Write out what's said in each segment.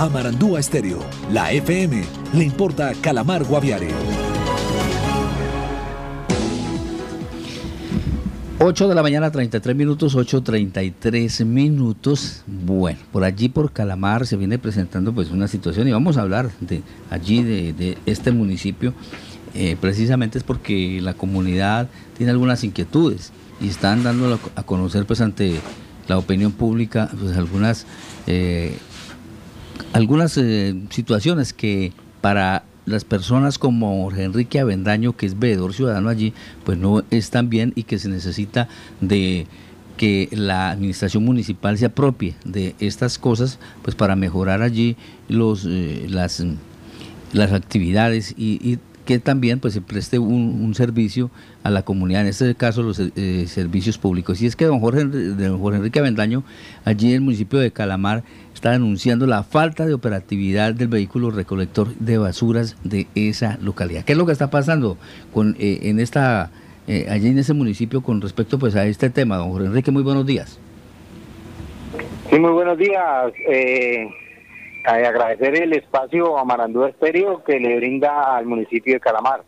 A Marandúa Estéreo, la FM, le importa Calamar Guaviare. 8 de la mañana, 33 minutos, 8:33 minutos. Bueno, por allí por Calamar se viene presentando pues una situación y vamos a hablar de allí, de este municipio. Precisamente es porque la comunidad tiene algunas inquietudes y están dándolo a conocer pues ante la opinión pública pues algunas situaciones que para las personas como Jorge Enrique Avendaño, que es veedor ciudadano allí, pues no están bien y que se necesita de que la administración municipal se apropie de estas cosas pues para mejorar allí las actividades y que también pues se preste un servicio a la comunidad, en este caso los servicios públicos. Y es que don Jorge Enrique Avendaño, allí en el municipio de Calamar, está denunciando la falta de operatividad del vehículo recolector de basuras de esa localidad. ¿Qué es lo que está pasando allí en ese municipio con respecto pues a este tema? Don Jorge Enrique, muy buenos días. Sí, muy buenos días. Agradecer el espacio a Marandúa Estéreo que le brinda al municipio de Calamar.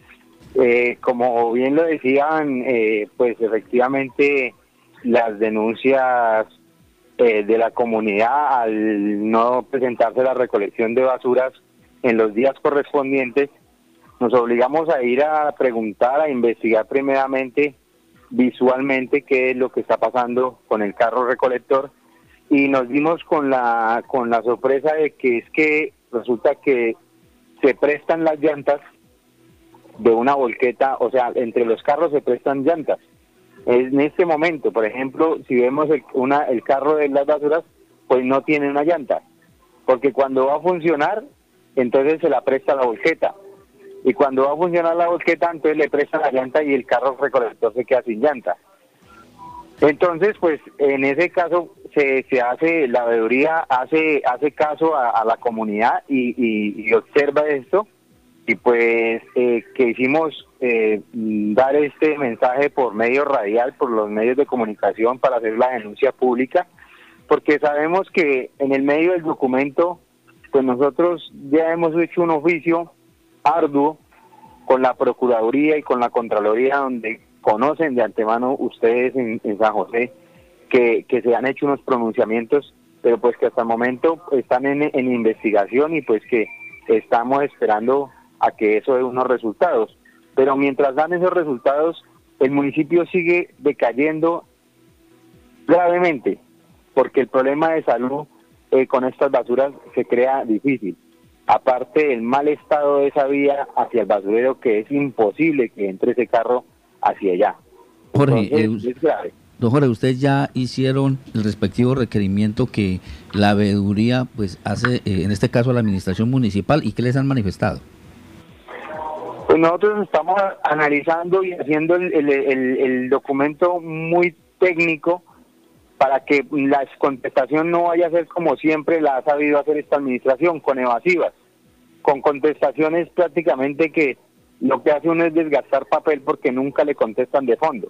Como bien lo decían, pues efectivamente las denuncias de la comunidad al no presentarse la recolección de basuras en los días correspondientes, nos obligamos a ir a preguntar, a investigar primeramente visualmente qué es lo que está pasando con el carro recolector. Y nos dimos con la sorpresa de que es que resulta que se prestan las llantas de una volqueta, o sea, entre los carros se prestan llantas. En este momento, por ejemplo, si vemos el carro de las basuras, pues no tiene una llanta, porque cuando va a funcionar, entonces se la presta la volqueta. Y cuando va a funcionar la volqueta, entonces le prestan la llanta y el carro recolector se queda sin llanta. Entonces, pues en ese caso se hace, la veeduría hace caso a la comunidad y observa esto, y pues quisimos dar este mensaje por medio radial, por los medios de comunicación, para hacer la denuncia pública, porque sabemos que en el medio del documento, pues nosotros ya hemos hecho un oficio arduo con la Procuraduría y con la Contraloría, donde conocen de antemano ustedes en San José que se han hecho unos pronunciamientos, pero pues que hasta el momento están en investigación y pues que estamos esperando a que eso dé unos resultados. Pero mientras dan esos resultados, el municipio sigue decayendo gravemente, porque el problema de salud con estas basuras se crea difícil. Aparte del mal estado de esa vía hacia el basurero, que es imposible que entre ese carro hacia allá. Jorge, es grave. Don Jorge, ustedes ya hicieron el respectivo requerimiento que la veeduría pues hace, en este caso a la administración municipal, ¿y qué les han manifestado? Pues nosotros estamos analizando y haciendo el documento muy técnico para que la contestación no vaya a ser como siempre la ha sabido hacer esta administración, con evasivas, con contestaciones prácticamente que lo que hace uno es desgastar papel porque nunca le contestan de fondo.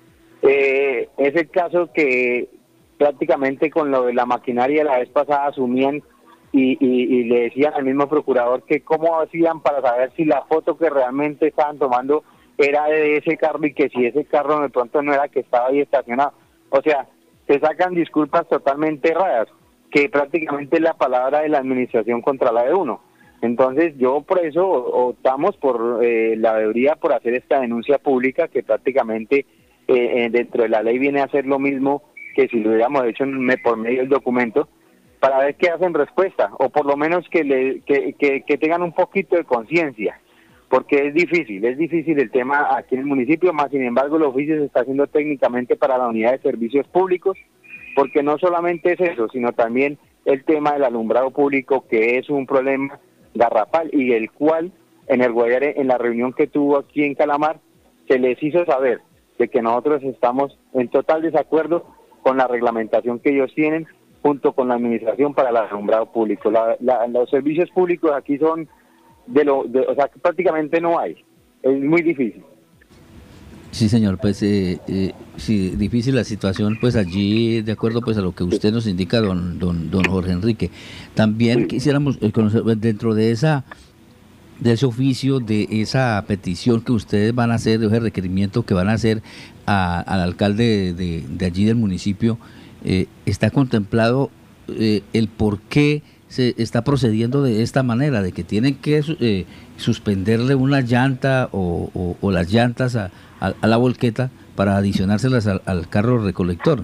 Es el caso que prácticamente con lo de la maquinaria la vez pasada asumían y le decían al mismo procurador que cómo hacían para saber si la foto que realmente estaban tomando era de ese carro y que si ese carro de pronto no era que estaba ahí estacionado. O sea, se sacan disculpas totalmente erradas, que prácticamente es la palabra de la administración contra la de uno. Entonces yo por eso optamos por la veeduría por hacer esta denuncia pública, que prácticamente dentro de la ley viene a hacer lo mismo que si lo hubiéramos hecho por medio del documento, para ver qué hacen respuesta, o por lo menos que tengan un poquito de conciencia, porque es difícil el tema aquí en el municipio, más sin embargo el oficio se está haciendo técnicamente para la unidad de servicios públicos, porque no solamente es eso, sino también el tema del alumbrado público, que es un problema garrafal y el cual en el Guaviare, en la reunión que tuvo aquí en Calamar, se les hizo saber de que nosotros estamos en total desacuerdo con la reglamentación que ellos tienen junto con la administración para el alumbrado público. Los servicios públicos aquí son o sea, que prácticamente no hay, es muy difícil. Sí, señor, pues sí, difícil la situación, pues allí, de acuerdo pues a lo que usted nos indica, don Jorge Enrique. También quisiéramos conocer pues, dentro de ese oficio, de esa petición que ustedes van a hacer, de ese requerimiento que van a hacer al alcalde de allí del municipio, está contemplado el por qué se está procediendo de esta manera, de que tienen que suspenderle una llanta o las llantas a la volqueta para adicionárselas al carro recolector.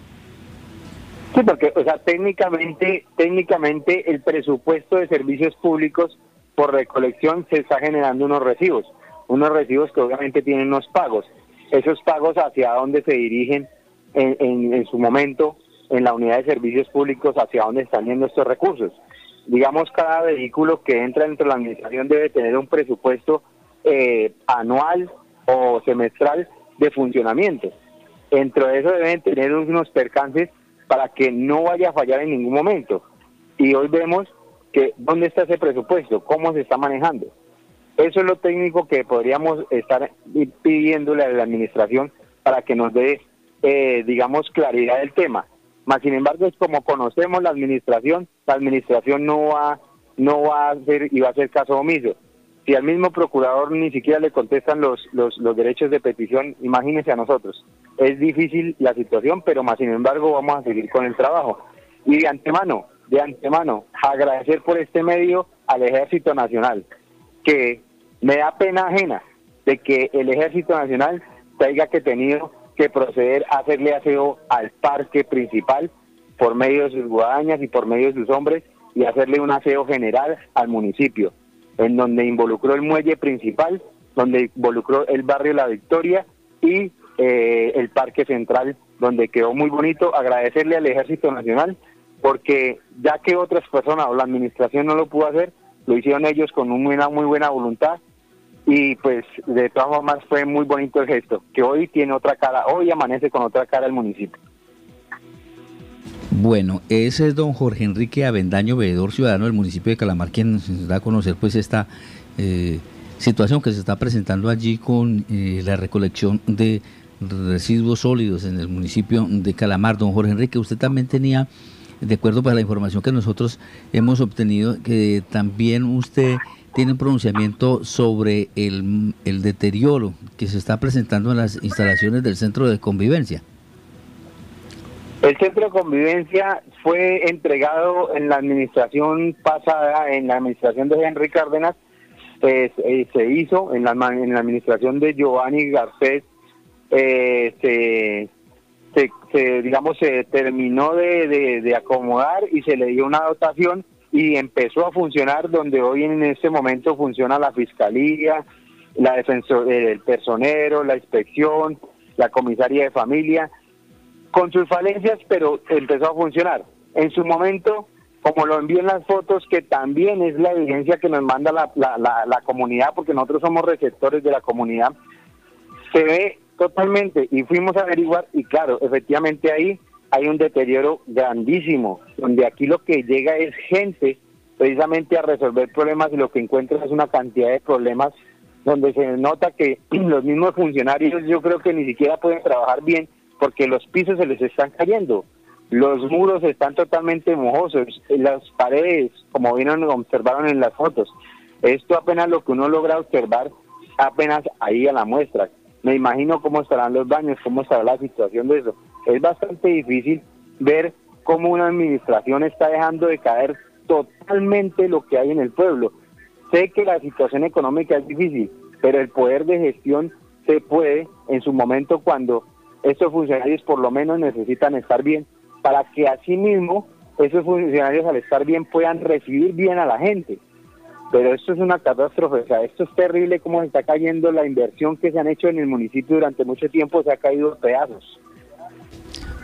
Sí, porque, o sea, técnicamente el presupuesto de servicios públicos por recolección se está generando unos recibos que obviamente tienen unos pagos. Esos pagos hacia dónde se dirigen en su momento en la unidad de servicios públicos, hacia dónde están yendo estos recursos. Digamos, cada vehículo que entra dentro de la administración debe tener un presupuesto anual o semestral de funcionamiento. Dentro de eso deben tener unos percances para que no vaya a fallar en ningún momento. Y hoy vemos que dónde está ese presupuesto, cómo se está manejando. Eso es lo técnico que podríamos estar pidiéndole a la administración para que nos dé, digamos, claridad del tema. Más sin embargo, es como conocemos la administración no va a hacer y va a hacer caso omiso. Si al mismo procurador ni siquiera le contestan los derechos de petición, imagínense a nosotros. Es difícil la situación, pero más sin embargo vamos a seguir con el trabajo. Y de antemano, agradecer por este medio al Ejército Nacional, que me da pena ajena de que el Ejército Nacional tenga tenido que proceder a hacerle aseo al parque principal por medio de sus guadañas y por medio de sus hombres, y hacerle un aseo general al municipio, en donde involucró el muelle principal, donde involucró el barrio La Victoria y el parque central, donde quedó muy bonito. Agradecerle al Ejército Nacional, porque ya que otras personas o la administración no lo pudo hacer, lo hicieron ellos con una muy buena voluntad, y pues de todas formas fue muy bonito el gesto, que hoy tiene otra cara, hoy amanece con otra cara el municipio. Bueno, ese es don Jorge Enrique Avendaño, veedor ciudadano del municipio de Calamar, quien nos da a conocer pues esta situación que se está presentando allí con la recolección de residuos sólidos en el municipio de Calamar. Don Jorge Enrique, usted también tenía, de acuerdo con la información que nosotros hemos obtenido, que también usted tiene un pronunciamiento sobre el deterioro que se está presentando en las instalaciones del Centro de Convivencia. El Centro de Convivencia fue entregado en la administración pasada, en la administración de Henry Cárdenas, pues se hizo en la administración de Giovanni Garcés, se terminó de acomodar y se le dio una dotación y empezó a funcionar, donde hoy en este momento funciona la Fiscalía, la el personero, la inspección, la comisaría de familia, con sus falencias, pero empezó a funcionar. En su momento, como lo envío en las fotos, que también es la evidencia que nos manda la comunidad, porque nosotros somos receptores de la comunidad, se ve totalmente, y fuimos a averiguar, y claro, efectivamente ahí hay un deterioro grandísimo, donde aquí lo que llega es gente precisamente a resolver problemas, y lo que encuentra es una cantidad de problemas donde se nota que los mismos funcionarios, yo creo que ni siquiera pueden trabajar bien, porque los pisos se les están cayendo, los muros están totalmente mojosos, las paredes, como vieron, observaron en las fotos. Esto apenas lo que uno logra observar, apenas ahí a la muestra. Me imagino cómo estarán los baños, cómo estará la situación de eso. Es bastante difícil ver cómo una administración está dejando de caer totalmente lo que hay en el pueblo. Sé que la situación económica es difícil, pero el poder de gestión se puede en su momento, cuando estos funcionarios por lo menos necesitan estar bien, para que asimismo esos funcionarios, al estar bien, puedan recibir bien a la gente. Pero esto es una catástrofe, o sea, esto es terrible cómo se está cayendo la inversión que se han hecho en el municipio durante mucho tiempo, se ha caído a pedazos.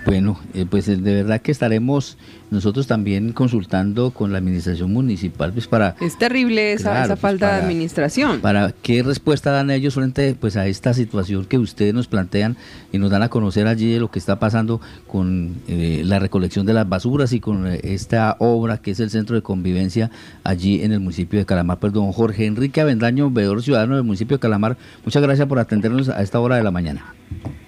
Bueno, pues de verdad que estaremos nosotros también consultando con la administración municipal, pues para... Es terrible esa pues falta de administración. Para qué respuesta dan ellos frente pues a esta situación que ustedes nos plantean y nos dan a conocer allí de lo que está pasando con la recolección de las basuras y con esta obra que es el centro de convivencia allí en el municipio de Calamar. Pues don Jorge Enrique Avendaño, veedor ciudadano del municipio de Calamar, muchas gracias por atendernos a esta hora de la mañana.